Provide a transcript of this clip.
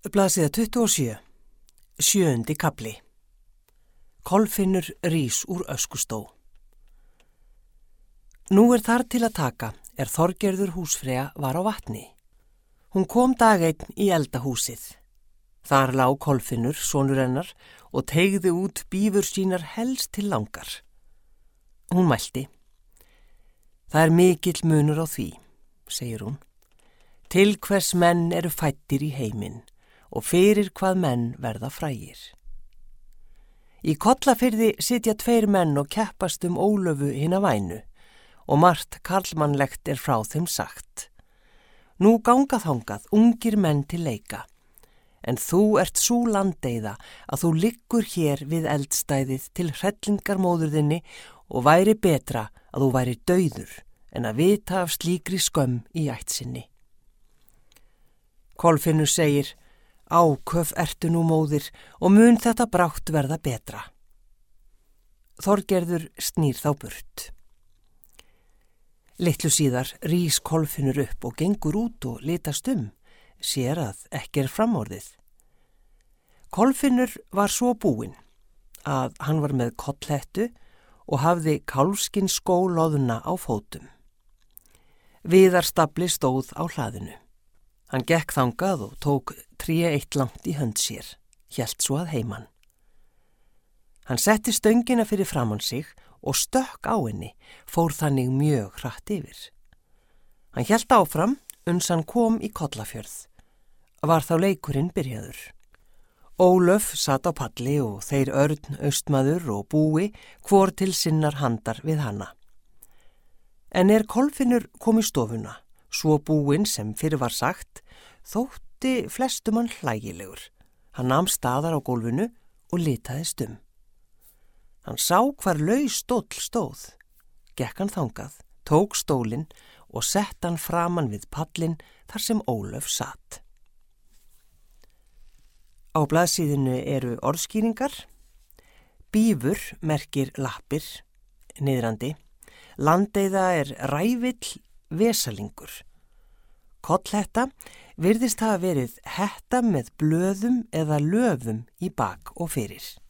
Blaðsíða 27. 7. kafli. Kolfinnur rís úr öskustó. Nú þar til að taka Þorgerður húsfreyja var á vatni. Hún kom dag einn í eldahúsið. Þar lá Kolfinnur, sonur hennar, og teygði út bífur sínar helst til langar. Hún mælti: Það mikill munur á því, segir hún. Til hvers menn eru fæddir í heiminn og fyrir hvað menn verða frægir. Í Kollafirði sitja 2 menn og keppast Ólöfu hina vænu og margt karlmannlegt frá þeim sagt. Nú ganga þangað ungir menn til leika, en þú ert sú landeyða að þú liggur hér við eldstæðið til hrellingarmóður þinni og væri betra að þú væri dauður en að vita af slíkri skömm í ætt sinni. Kolfinnur segir: Áköf ertu nú móðir og mun þetta brátt verða betra. Þorgerður snýr þá burt. Litlu síðar rís Kolfinnur upp og gengur út og litast sér að ekki framorðið. Kolfinnur var svo búinn að hann var með kollhettu og hafði kálfskinnsskó loðna á fótum. Viðarstafli stóð á hlaðinu. Hann gekk þangað og tók tré eitt langt í hönd sér, hélt svo að heiman. Hann setti stöngina fyrir framan sig og stökk á henni, fór þannig mjög hratt yfir. Hann hélt áfram uns hann kom í Kollafjörð. Var þá leikurinn byrjaður. Ólöf sat á palli og þeir Örn, Austmaður og Búi hvor til sinnar handar við hana. En Kolfinnur kom í stofuna, svo búinn sem fyrir var sagt, þótti flestum hann hlægilegur. Hann nam staðar á gólfinu og litaðist Hann sá hvar laus stóll stóð. Gekk hann þangað, tók stólinn og sett hann framan við pallinn þar sem Ólöf satt. Á blaðsíðinu eru orðskýringar. Bífur merkir lappir, niðrandi. Landeyða rævill, vesalingur. Kollhetta virðist hafa verið hetta með blöðum eða löfum í bak og fyrir.